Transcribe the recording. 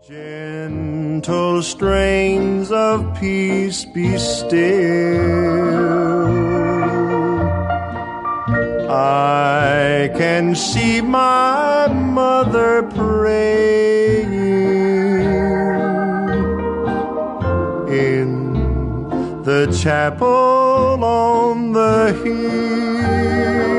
Gentle strains of peace be still. I can see my mother praying in the chapel on the hill.